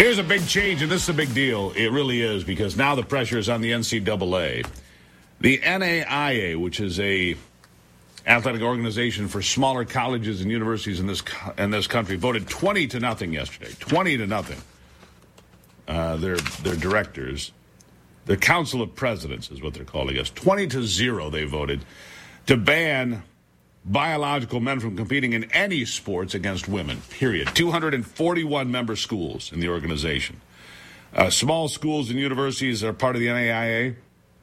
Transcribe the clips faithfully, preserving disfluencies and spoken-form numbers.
Here's a big change, and this is a big deal. It really is, because now the pressure is on the N C double A. The N A I A, which is a athletic organization for smaller colleges and universities in this in this country, voted twenty to nothing yesterday. twenty to nothing. Uh, their their directors, the Council of Presidents is what they're calling us. twenty to zero they voted to ban biological men from competing in any sports against women, period. two hundred forty-one member schools in the organization. Uh, small schools and universities are part of the N A I A.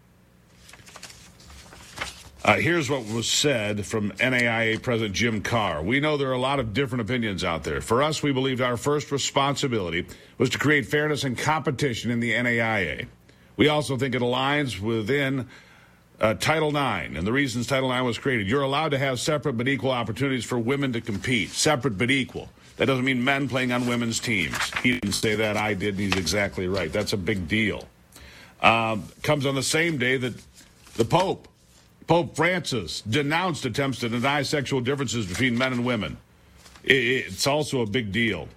Uh, here's what was said from N A I A President Jim Carr. We know there are a lot of different opinions out there. For us, we believed our first responsibility was to create fairness and competition in the N A I A. We also think it aligns within Uh, Title nine, and the reasons Title nine was created. You're allowed to have separate but equal opportunities for women to compete. Separate but equal. That doesn't mean men playing on women's teams. He didn't say that. I did, and he's exactly right. That's a big deal. Um, comes on the same day that the Pope, Pope Francis, denounced attempts to deny sexual differences between men and women. It, it's also a big deal.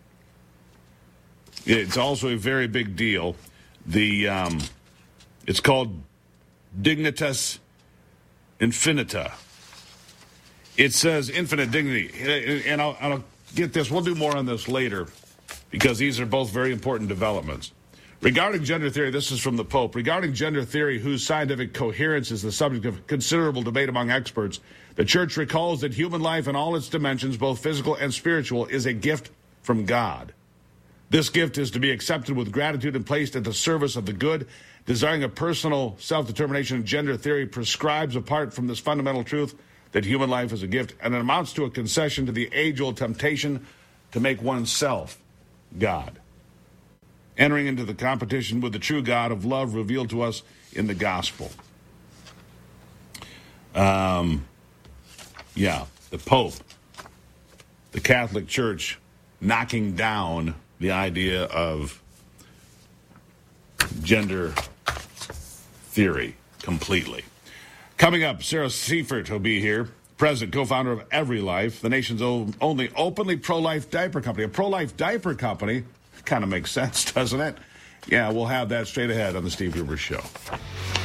It's also a very big deal. The um, it's called Dignitas Infinita. It says infinite dignity. And I'll, I'll get this. We'll do more on this later because these are both very important developments. Regarding gender theory, this is from the Pope. Regarding gender theory, whose scientific coherence is the subject of considerable debate among experts, the Church recalls that human life in all its dimensions, both physical and spiritual, is a gift from God. This gift is to be accepted with gratitude and placed at the service of the good. Desiring a personal self-determination, gender theory prescribes, apart from this fundamental truth, that human life is a gift, and it amounts to a concession to the age-old temptation to make oneself God, entering into the competition with the true God of love revealed to us in the gospel. Um, yeah, the Pope, the Catholic Church, knocking down the idea of gender theory completely. Coming up, Sarah Seifert will be here, president, co-founder of Every Life, the nation's only openly pro-life diaper company. A pro-life diaper company kind of makes sense, doesn't it? Yeah, we'll have that straight ahead on the Steve Gruber Show.